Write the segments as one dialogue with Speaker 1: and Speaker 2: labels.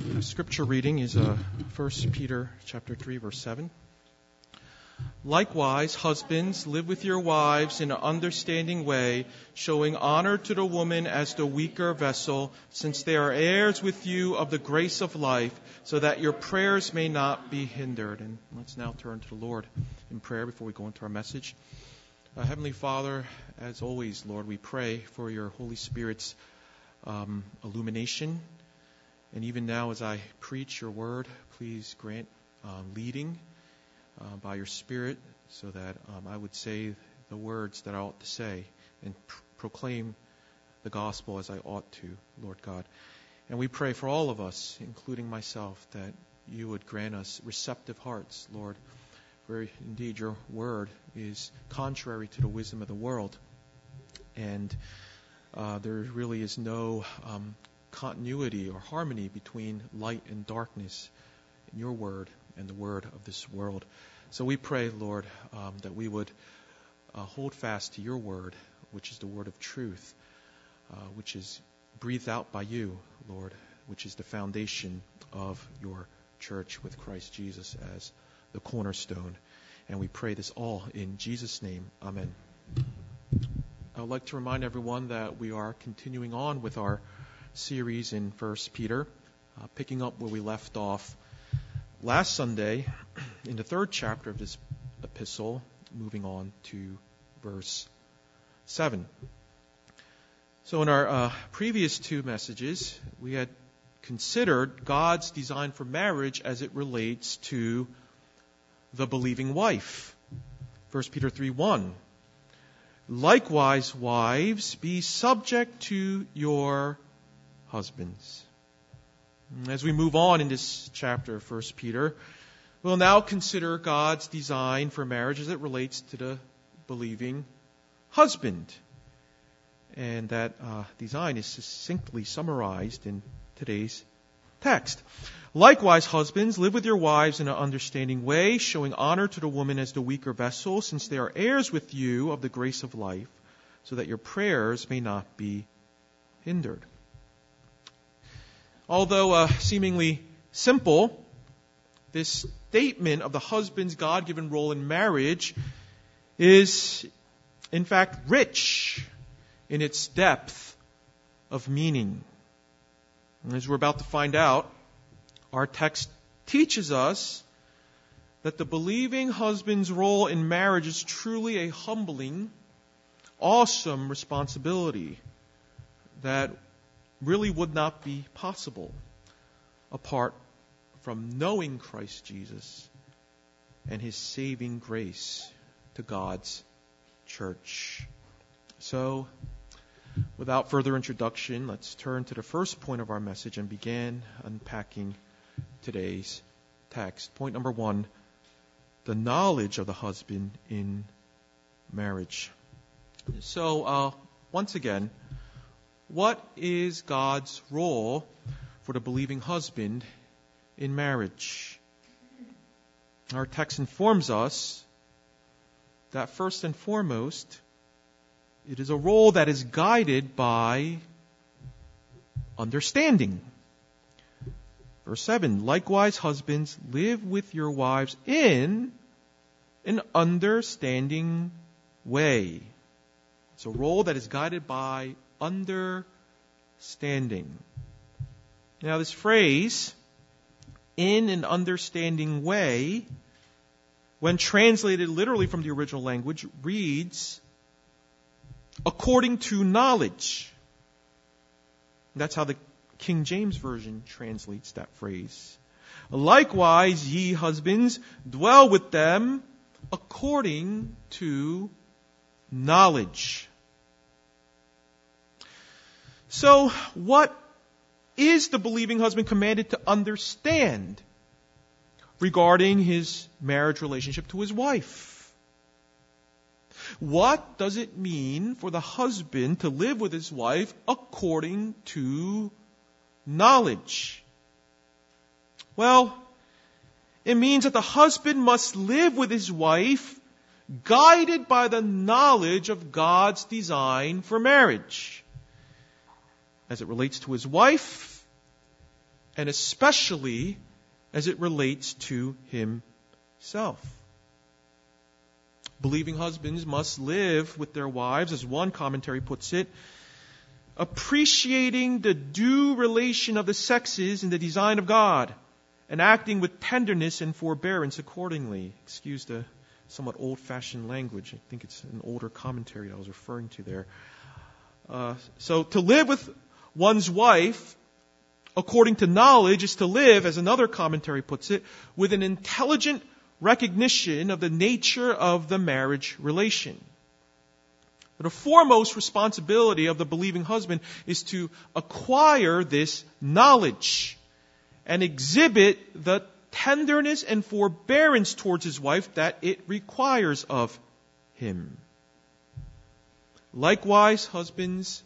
Speaker 1: Scripture reading is 1 Peter chapter 3, verse 7. Likewise, husbands, live with your wives in an understanding way, showing honor to the woman as the weaker vessel, since they are heirs with you of the grace of life, so that your prayers may not be hindered. And let's now turn to the Lord in prayer before we go into our message. Heavenly Father, as always, Lord, we pray for your Holy Spirit's illumination. And even now, as I preach your word, please grant leading by your Spirit, so that I would say the words that I ought to say and proclaim the gospel as I ought to, Lord God. And we pray for all of us, including myself, that you would grant us receptive hearts, Lord. For indeed, your word is contrary to the wisdom of the world. And there really is no continuity or harmony between light and darkness in your word and the word of this world. So we pray, Lord, that we would hold fast to your word, which is the word of truth, which is breathed out by you, Lord, which is the foundation of your church with Christ Jesus as the cornerstone. And we pray this all in Jesus' name. Amen. I would like to remind everyone that we are continuing on with our series in 1 Peter, picking up where we left off last Sunday in the third chapter of this epistle, moving on to verse 7. So in our previous two messages, we had considered God's design for marriage as it relates to the believing wife. 1 Peter 3:1. Likewise, wives, be subject to your husbands. As we move on in this chapter of 1 Peter, we'll now consider God's design for marriage as it relates to the believing husband. And that design is succinctly summarized in today's text. Likewise, husbands, live with your wives in an understanding way, showing honor to the woman as the weaker vessel, since they are heirs with you of the grace of life, so that your prayers may not be hindered. Although seemingly simple, this statement of the husband's God-given role in marriage is, in fact, rich in its depth of meaning. And as we're about to find out, our text teaches us that the believing husband's role in marriage is truly a humbling, awesome responsibility that really would not be possible apart from knowing Christ Jesus and His saving grace to God's church. So, without further introduction, let's turn to the first point of our message and begin unpacking today's text. Point number 1, the knowledge of the husband in marriage. So, once again, what is God's role for the believing husband in marriage? Our text informs us that first and foremost, it is a role that is guided by understanding. Verse 7, likewise, husbands, live with your wives in an understanding way. It's a role that is guided by understanding. Now, this phrase, in an understanding way, when translated literally from the original language, reads, according to knowledge. That's how the King James Version translates that phrase. Likewise, ye husbands, dwell with them according to knowledge. So, what is the believing husband commanded to understand regarding his marriage relationship to his wife? What does it mean for the husband to live with his wife according to knowledge? Well, it means that the husband must live with his wife guided by the knowledge of God's design for marriage, as it relates to his wife and especially as it relates to himself. Believing husbands must live with their wives, as one commentary puts it, appreciating the due relation of the sexes in the design of God, and acting with tenderness and forbearance accordingly. Excuse the somewhat old-fashioned language. I think it's an older commentary I was referring to there. So to live with one's wife according to knowledge is to live, as another commentary puts it, with an intelligent recognition of the nature of the marriage relation. But the foremost responsibility of the believing husband is to acquire this knowledge and exhibit the tenderness and forbearance towards his wife that it requires of him. Likewise, husbands,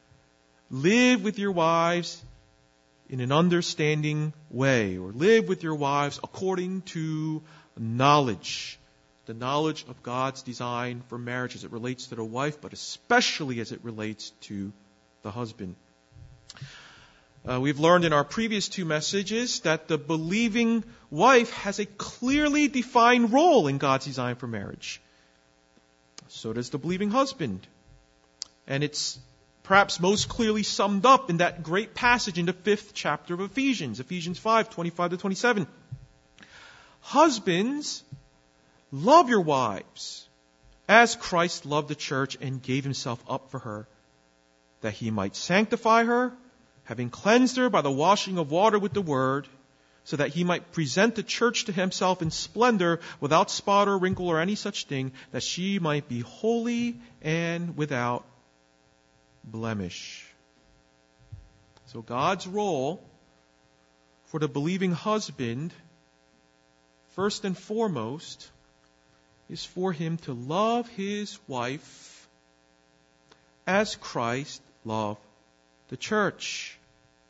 Speaker 1: live with your wives in an understanding way, or live with your wives according to knowledge. The knowledge of God's design for marriage as it relates to the wife, but especially as it relates to the husband. We've learned in our previous two messages that the believing wife has a clearly defined role in God's design for marriage. So does the believing husband. And it's perhaps most clearly summed up in that great passage in the 5th chapter of Ephesians, Ephesians 5:25-27. Husbands, love your wives, as Christ loved the church and gave himself up for her, that he might sanctify her, having cleansed her by the washing of water with the word, so that he might present the church to himself in splendor, without spot or wrinkle or any such thing, that she might be holy and without blemish. So God's role for the believing husband, first and foremost, is for him to love his wife as Christ loved the church.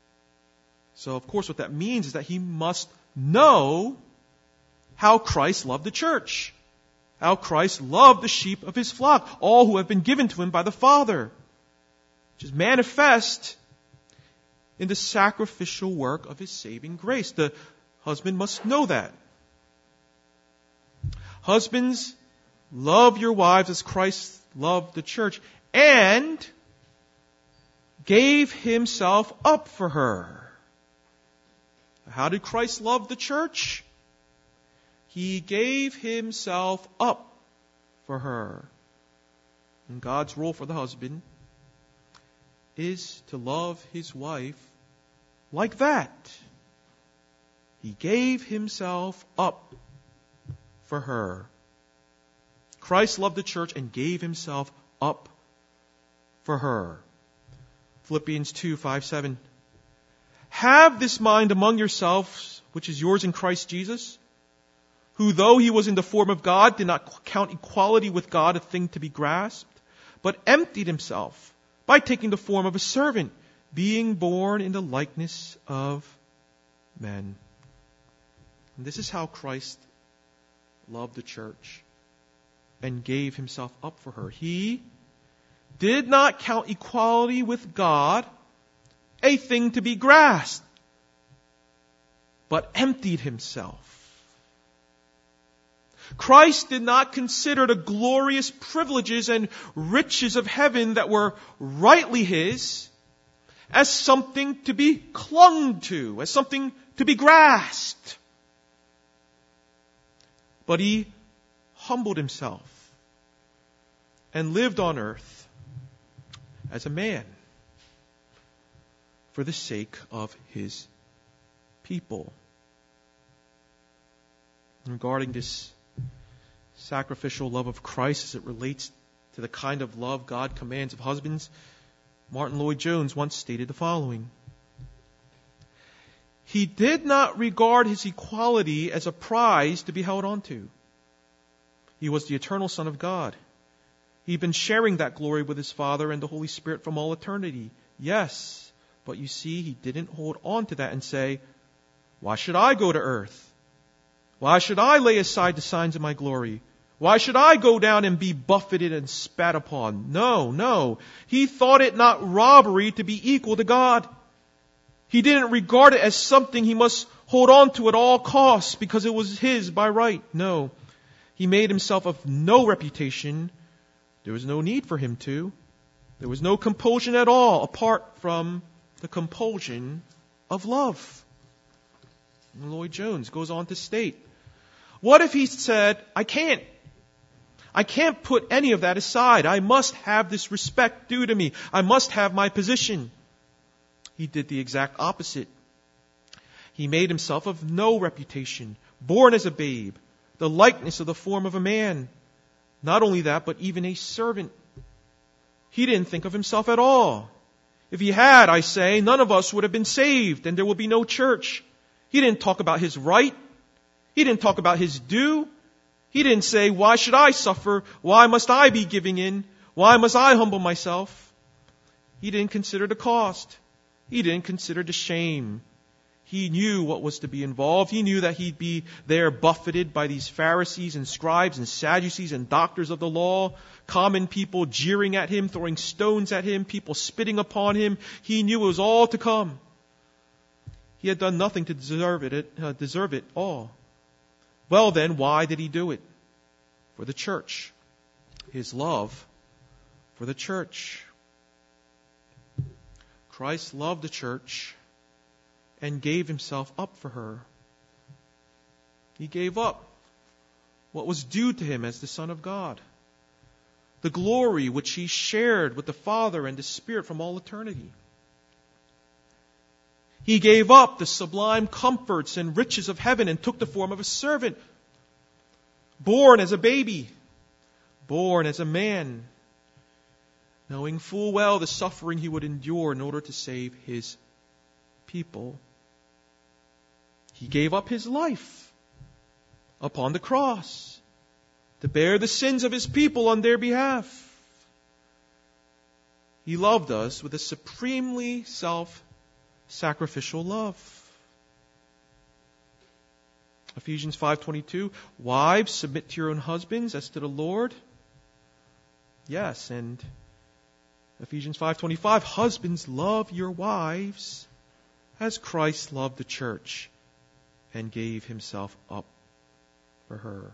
Speaker 1: So, of course, what that means is that he must know how Christ loved the church, how Christ loved the sheep of his flock, all who have been given to him by the Father, which is manifest in the sacrificial work of his saving grace. The husband must know that. Husbands, love your wives as Christ loved the church and gave himself up for her. How did Christ love the church? He gave himself up for her. And God's role for the husband is to love his wife like that. He gave himself up for her. Christ loved the church and gave himself up for her. Philippians 2:5-7. Have this mind among yourselves, which is yours in Christ Jesus, who though he was in the form of God, did not count equality with God a thing to be grasped, but emptied himself by taking the form of a servant, being born in the likeness of men. And this is how Christ loved the church and gave himself up for her. He did not count equality with God a thing to be grasped, but emptied himself. Christ did not consider the glorious privileges and riches of heaven that were rightly his as something to be clung to, as something to be grasped. But he humbled himself and lived on earth as a man for the sake of his people. Regarding this sacrificial love of Christ as it relates to the kind of love God commands of husbands, Martin Lloyd-Jones once stated the following: he did not regard his equality as a prize to be held onto. He was the eternal Son of God. He'd been sharing that glory with his Father and the Holy Spirit from all eternity. Yes, but you see, he didn't hold on to that and say, why should I go to earth? Why should I lay aside the signs of my glory? Why should I go down and be buffeted and spat upon? No. He thought it not robbery to be equal to God. He didn't regard it as something he must hold on to at all costs because it was his by right. No. He made himself of no reputation. There was no need for him to. There was no compulsion at all apart from the compulsion of love. And Lloyd Jones goes on to state, what if he said, I can't put any of that aside. I must have this respect due to me. I must have my position. He did the exact opposite. He made himself of no reputation, born as a babe, the likeness of the form of a man. Not only that, but even a servant. He didn't think of himself at all. If he had, I say, none of us would have been saved and there would be no church. He didn't talk about his right. He didn't talk about his due. He didn't say, why should I suffer? Why must I be giving in? Why must I humble myself? He didn't consider the cost. He didn't consider the shame. He knew what was to be involved. He knew that he'd be there buffeted by these Pharisees and scribes and Sadducees and doctors of the law, common people jeering at him, throwing stones at him, people spitting upon him. He knew it was all to come. He had done nothing to deserve it all. Well then, why did he do it? For the church. His love for the church. Christ loved the church and gave himself up for her. He gave up what was due to him as the Son of God. The glory which he shared with the Father and the Spirit from all eternity. He gave up the sublime comforts and riches of heaven and took the form of a servant, born as a baby, born as a man, knowing full well the suffering he would endure in order to save his people. He gave up his life upon the cross to bear the sins of his people on their behalf. He loved us with a supremely self-sacrificial love. Ephesians 5:22, wives, submit to your own husbands as to the Lord. Yes, and Ephesians 5:25, husbands, love your wives as Christ loved the church and gave himself up for her.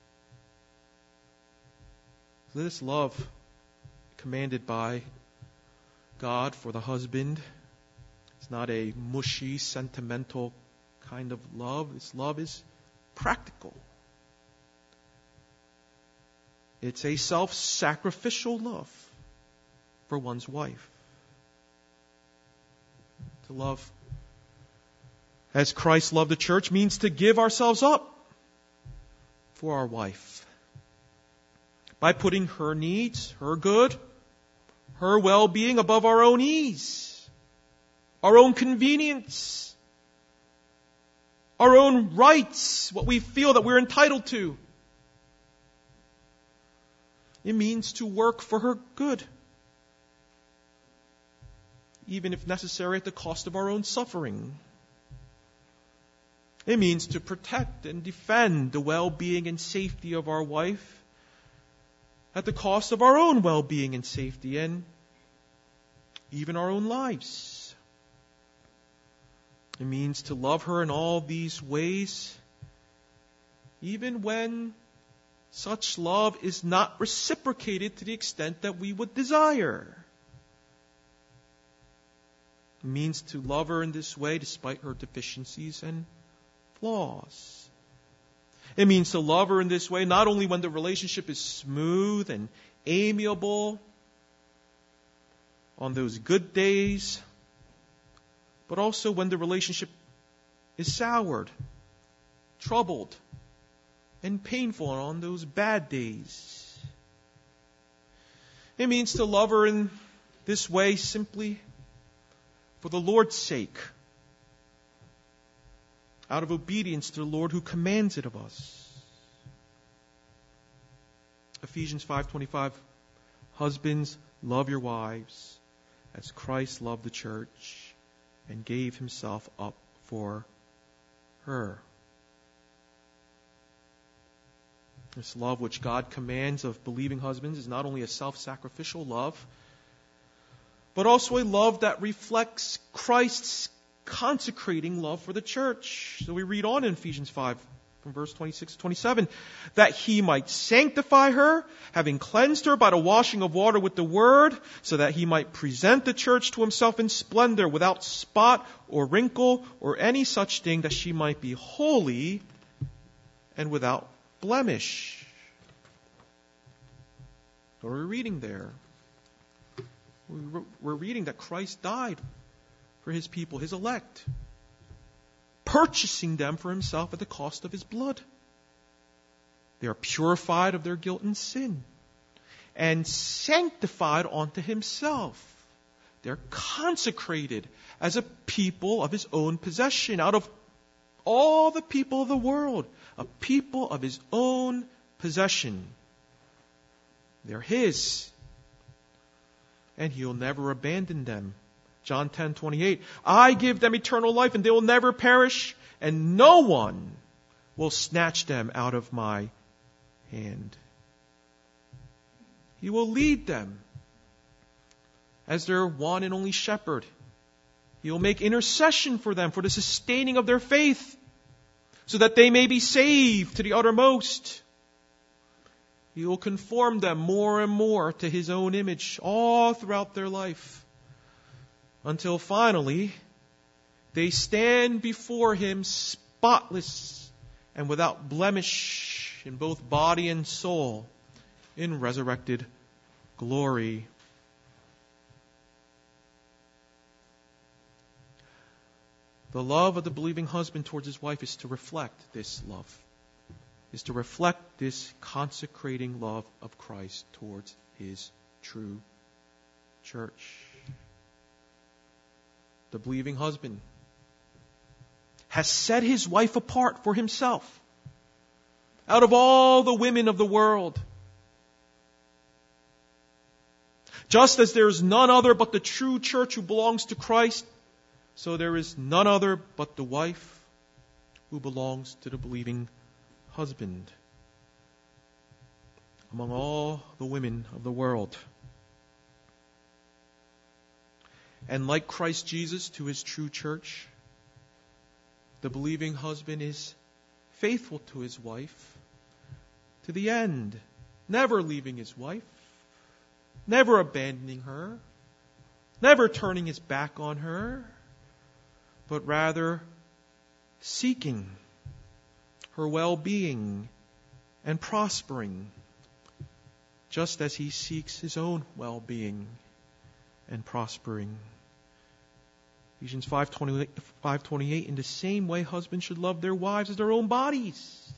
Speaker 1: So this love commanded by God for the husband, it's not a mushy, sentimental kind of love. This love is practical. It's a self-sacrificial love for one's wife. To love as Christ loved the church means to give ourselves up for our wife. By putting her needs, her good, her well-being above our own ease, our own convenience, our own rights, what we feel that we're entitled to. It means to work for her good, even if necessary at the cost of our own suffering. It means to protect and defend the well-being and safety of our wife at the cost of our own well-being and safety and even our own lives. It means to love her in all these ways, even when such love is not reciprocated to the extent that we would desire. It means to love her in this way despite her deficiencies and flaws. It means to love her in this way not only when the relationship is smooth and amiable on those good days, but also when the relationship is soured, troubled, and painful on those bad days. It means to love her in this way simply for the Lord's sake, out of obedience to the Lord who commands it of us. Ephesians 5:25, husbands, love your wives as Christ loved the church and gave himself up for her. This love which God commands of believing husbands is not only a self-sacrificial love, but also a love that reflects Christ's consecrating love for the church. So we read on in Ephesians 5, from verse 26 to 27, that he might sanctify her, having cleansed her by the washing of water with the word, so that he might present the church to himself in splendor, without spot or wrinkle or any such thing, that she might be holy and without blemish. What are we reading there? We're reading that Christ died for his people, his elect, purchasing them for himself at the cost of his blood. They are purified of their guilt and sin and sanctified unto himself. They're consecrated as a people of his own possession, out of all the people of the world, a people of his own possession. They're his, and he'll never abandon them. John 10:28, I give them eternal life, and they will never perish, and no one will snatch them out of my hand. He will lead them as their one and only shepherd. He will make intercession for them for the sustaining of their faith, so that they may be saved to the uttermost. He will conform them more and more to his own image all throughout their life, until finally they stand before him spotless and without blemish in both body and soul in resurrected glory. The love of the believing husband towards his wife is to reflect this love, is to reflect this consecrating love of Christ towards his true church. The believing husband has set his wife apart for himself out of all the women of the world. Just as there is none other but the true church who belongs to Christ, so there is none other but the wife who belongs to the believing husband among all the women of the world. And like Christ Jesus to his true church, the believing husband is faithful to his wife to the end, never leaving his wife, never abandoning her, never turning his back on her, but rather seeking her well-being and prospering, just as he seeks his own well-being and prospering. Ephesians 5:28, in the same way husbands should love their wives as their own bodies.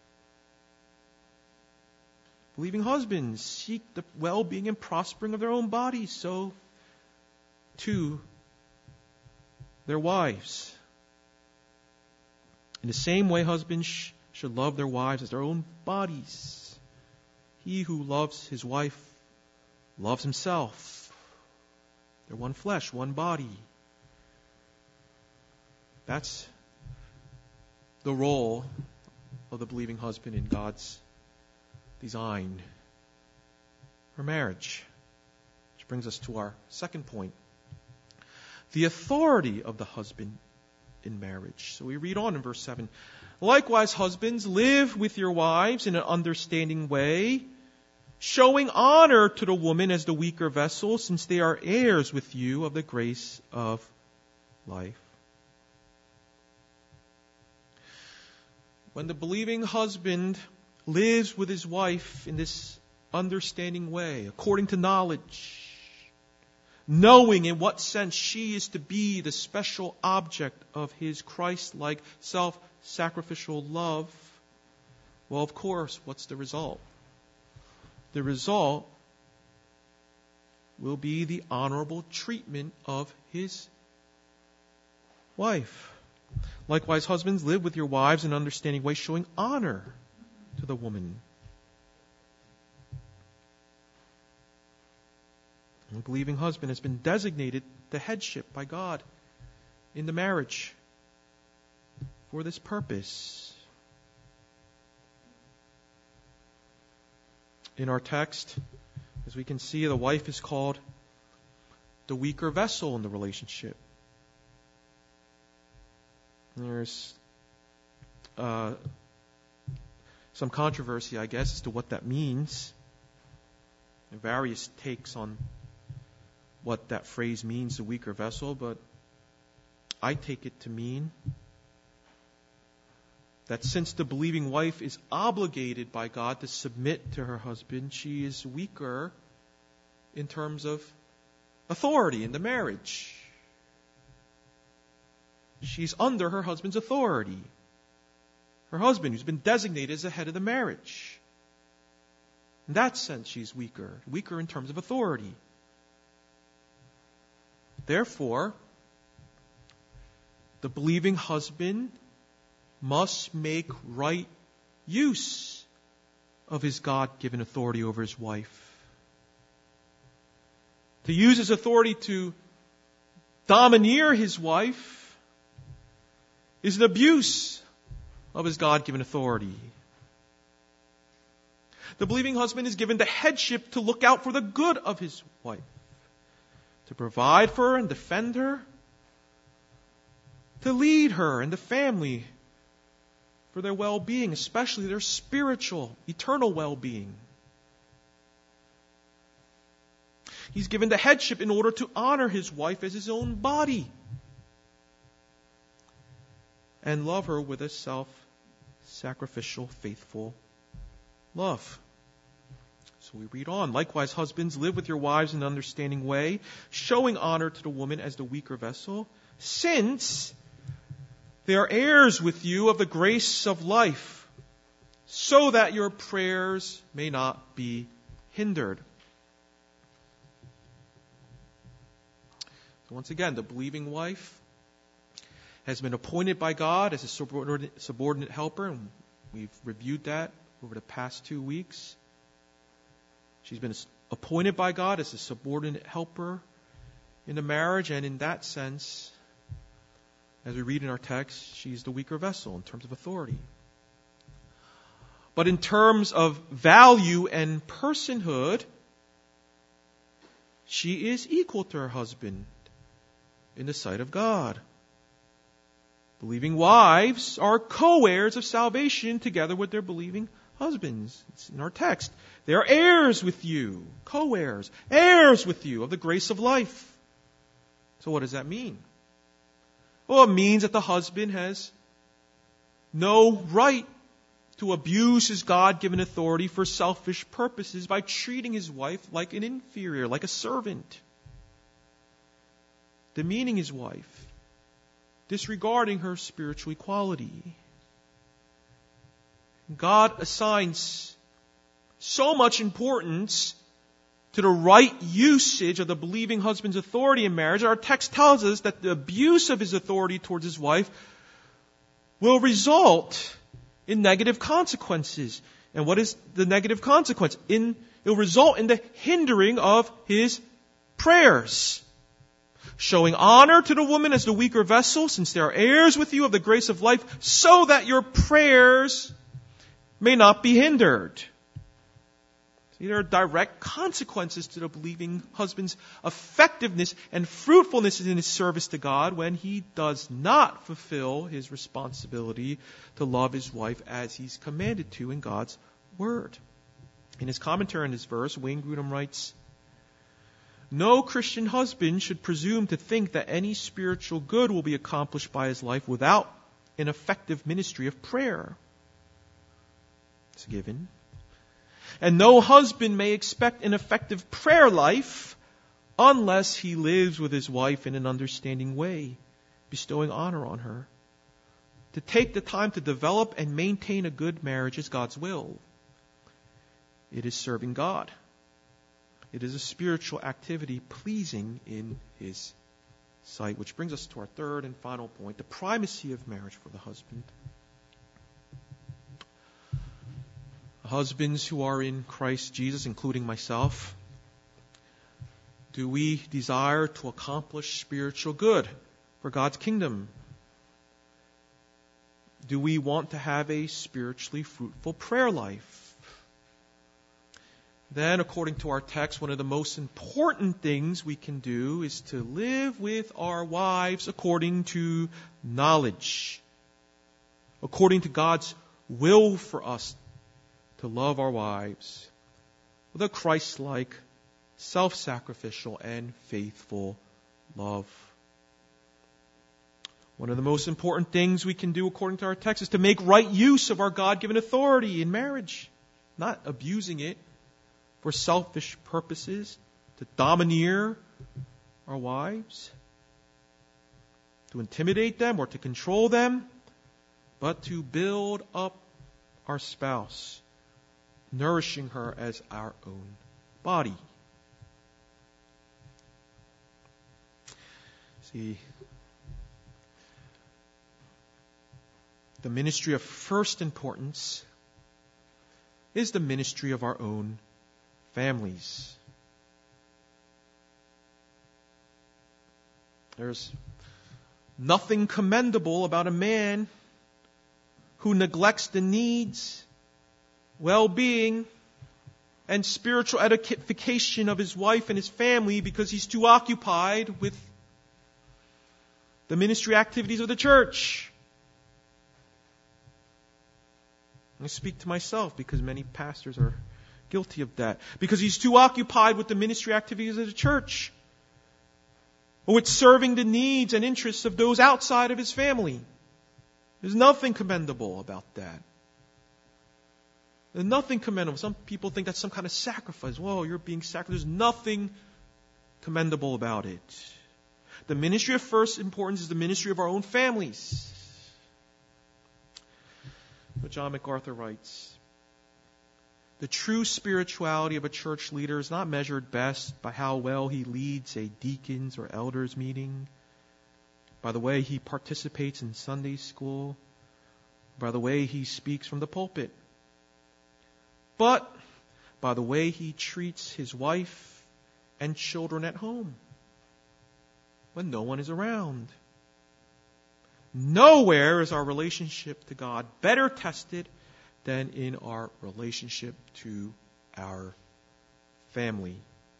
Speaker 1: Believing husbands seek the well-being and prospering of their own bodies, so too their wives. In the same way husbands should love their wives as their own bodies. He who loves his wife loves himself. They're one flesh, one body. That's the role of the believing husband in God's design for marriage. Which brings us to our second point. The authority of the husband in marriage. So we read on in verse 7. Likewise, husbands, live with your wives in an understanding way, showing honor to the woman as the weaker vessel, since they are heirs with you of the grace of life. When the believing husband lives with his wife in this understanding way, according to knowledge, knowing in what sense she is to be the special object of his Christ-like self-sacrificial love, well, of course, what's the result? The result will be the honorable treatment of his wife. Likewise, husbands, live with your wives in an understanding way, showing honor to the woman. The believing husband has been designated the headship by God in the marriage for this purpose. In our text, as we can see, the wife is called the weaker vessel in the relationship. There's some controversy, I guess, as to what that means. And various takes on what that phrase means, the weaker vessel, but I take it to mean that since the believing wife is obligated by God to submit to her husband, she is weaker in terms of authority in the marriage. She's under her husband's authority. Her husband, who's been designated as the head of the marriage. In that sense, she's weaker in terms of authority. Therefore, the believing husband must make right use of his God-given authority over his wife. To use his authority to domineer his wife is an abuse of his God-given authority. The believing husband is given the headship to look out for the good of his wife, to provide for her and defend her, to lead her and the family for their well-being, especially their spiritual, eternal well-being. He's given the headship in order to honor his wife as his own body and love her with a self-sacrificial, faithful love. So we read on. Likewise, husbands, live with your wives in an understanding way, showing honor to the woman as the weaker vessel, since they are heirs with you of the grace of life, so that your prayers may not be hindered. So once again, the believing wife has been appointed by God as a subordinate helper, and we've reviewed that over the past 2 weeks. She's been appointed by God as a subordinate helper in the marriage, and in that sense, as we read in our text, she's the weaker vessel in terms of authority. But in terms of value and personhood, she is equal to her husband in the sight of God. Believing wives are co-heirs of salvation together with their believing husbands. It's in our text. They are heirs with you, co-heirs, heirs with you of the grace of life. So what does that mean? Well, it means that the husband has no right to abuse his God-given authority for selfish purposes by treating his wife like an inferior, like a servant, demeaning his wife, disregarding her spiritual equality. God assigns so much importance to the right usage of the believing husband's authority in marriage. Our text tells us that the abuse of his authority towards his wife will result in negative consequences. And what is the negative consequence? It will result in the hindering of his prayers. Showing honor to the woman as the weaker vessel, since they are heirs with you of the grace of life, so that your prayers may not be hindered. See, there are direct consequences to the believing husband's effectiveness and fruitfulness in his service to God when he does not fulfill his responsibility to love his wife as he's commanded to in God's Word. In his commentary on this verse, Wayne Grudem writes, "No Christian husband should presume to think that any spiritual good will be accomplished by his life without an effective ministry of prayer. It's a given. And no husband may expect an effective prayer life unless he lives with his wife in an understanding way, bestowing honor on her. To take the time to develop and maintain a good marriage is God's will. It is serving God. It is a spiritual activity pleasing in His sight." Which brings us to our third and final point, the primacy of marriage for the husband. Husbands who are in Christ Jesus, including myself, do we desire to accomplish spiritual good for God's kingdom? Do we want to have a spiritually fruitful prayer life? then, according to our text, one of the most important things we can do is to live with our wives according to knowledge, according to God's will for us to love our wives with a Christ-like, self-sacrificial, and faithful love. One of the most important things we can do according to our text is to make right use of our God-given authority in marriage, not abusing it for selfish purposes, to domineer our wives, to intimidate them or to control them, but to build up our spouse, nourishing her as our own body. See, the ministry of first importance is the ministry of our own families. There's nothing commendable about a man who neglects the needs, well-being, and spiritual edification of his wife and his family because he's too occupied with the ministry activities of the church. I speak to myself because many pastors are guilty of that. Because he's too occupied with the ministry activities of the church, or with serving the needs and interests of those outside of his family. There's nothing commendable about that. There's nothing commendable. Some people think that's some kind of sacrifice. Whoa, you're being sacrificed. There's nothing commendable about it. The ministry of first importance is the ministry of our own families. But John MacArthur writes, the true spirituality of a church leader is not measured best by how well he leads a deacons or elders meeting, by the way he participates in Sunday school, by the way he speaks from the pulpit, but by the way he treats his wife and children at home when no one is around. Nowhere is our relationship to God better tested than in our relationship to our family.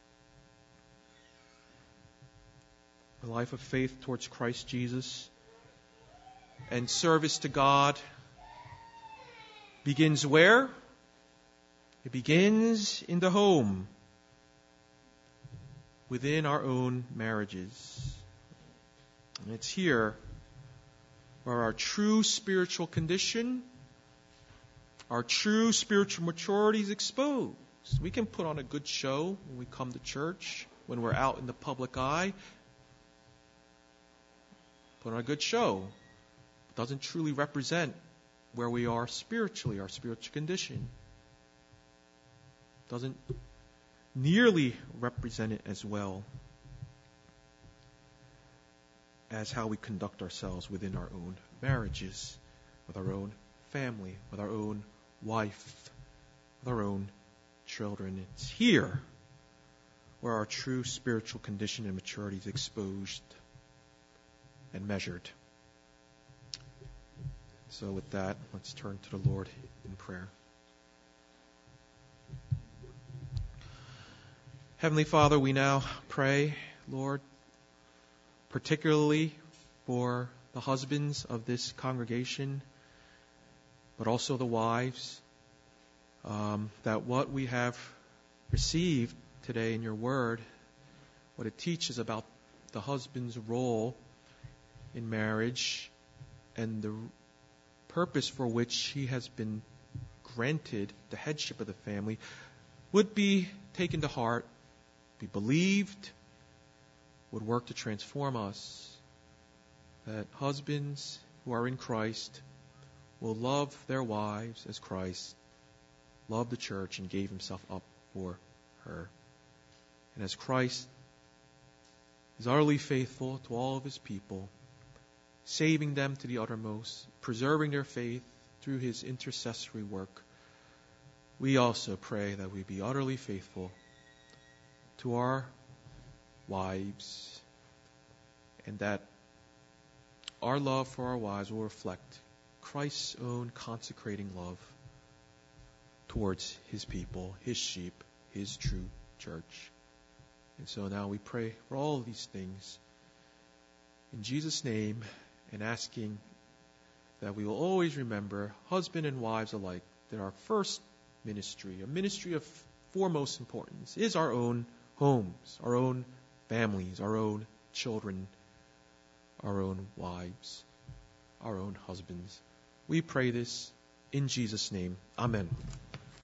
Speaker 1: A life of faith towards Christ Jesus and service to God begins where? It begins in the home, within our own marriages. And it's here where our true spiritual condition, our true spiritual maturity is exposed. We can put on a good show when we come to church, when we're out in the public eye. Put on a good show. It doesn't truly represent where we are spiritually, our spiritual condition. It doesn't nearly represent it as well as how we conduct ourselves within our own marriages, with our own family, with our own wife, with our own children. It's here where our true spiritual condition and maturity is exposed and measured. So with that, let's turn to the Lord in prayer. Heavenly Father, we now pray, Lord, particularly for the husbands of this congregation, but also the wives, that what we have received today in your word, what it teaches about the husband's role in marriage and the purpose for which he has been granted the headship of the family, would be taken to heart, be believed, would work to transform us, that husbands who are in Christ will love their wives as Christ loved the church and gave himself up for her. And as Christ is utterly faithful to all of his people, saving them to the uttermost, preserving their faith through his intercessory work, we also pray that we be utterly faithful to our wives, and that our love for our wives will reflect Christ's own consecrating love towards his people, his sheep, His true church. And so now we pray for all of these things in Jesus' name, and asking that we will always remember, husband and wives alike, that our first ministry, a ministry of foremost importance, is our own homes, our own families, our own children, our own wives, our own husbands. We pray this in Jesus' name. Amen.